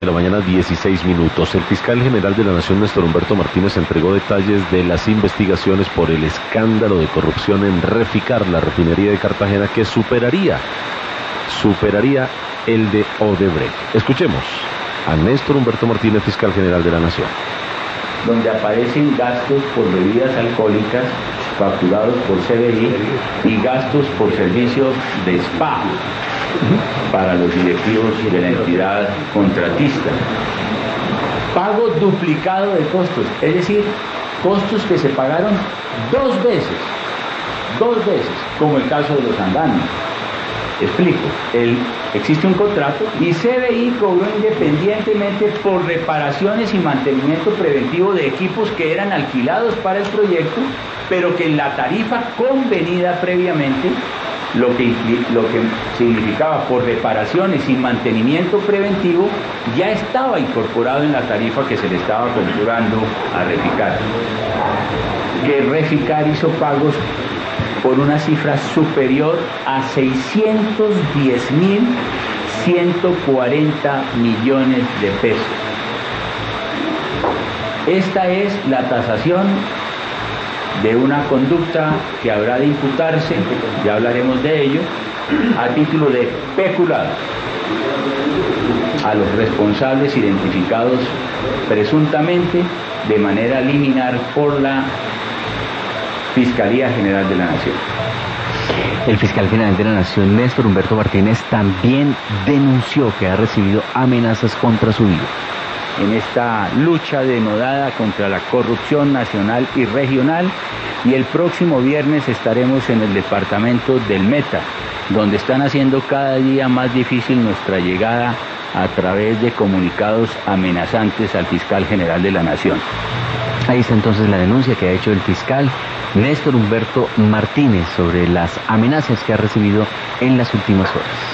De la mañana, 16 minutos. El fiscal general de la Nación, Néstor Humberto Martínez, entregó detalles de las investigaciones por el escándalo de corrupción en Reficar, la refinería de Cartagena, que superaría el de Odebrecht. Escuchemos a Néstor Humberto Martínez, fiscal general de la Nación. Donde aparecen gastos por bebidas alcohólicas facturados por CBI y gastos por servicios de spa para los directivos de la entidad contratista. Pago duplicado de costos, es decir, costos que se pagaron dos veces, como el caso de los andamios. Explico, existe un contrato y CBI cobró independientemente por reparaciones y mantenimiento preventivo de equipos que eran alquilados para el proyecto, pero que en la tarifa convenida previamente, lo que significaba por reparaciones y mantenimiento preventivo, ya estaba incorporado en la tarifa que se le estaba cobrando a Reficar. Que Reficar hizo pagos por una cifra superior a 610.140 millones de pesos. Esta es la tasación de una conducta que habrá de imputarse, ya hablaremos de ello, a título de peculado a los responsables identificados presuntamente de manera liminar por la Fiscalía General de la Nación. El fiscal general de la Nación, Néstor Humberto Martínez, también denunció que ha recibido amenazas contra su vida. En esta lucha denodada contra la corrupción nacional y regional, y el próximo viernes estaremos en el departamento del Meta, donde están haciendo cada día más difícil nuestra llegada a través de comunicados amenazantes al fiscal general de la Nación. Ahí está entonces la denuncia que ha hecho el fiscal Néstor Humberto Martínez sobre las amenazas que ha recibido en las últimas horas.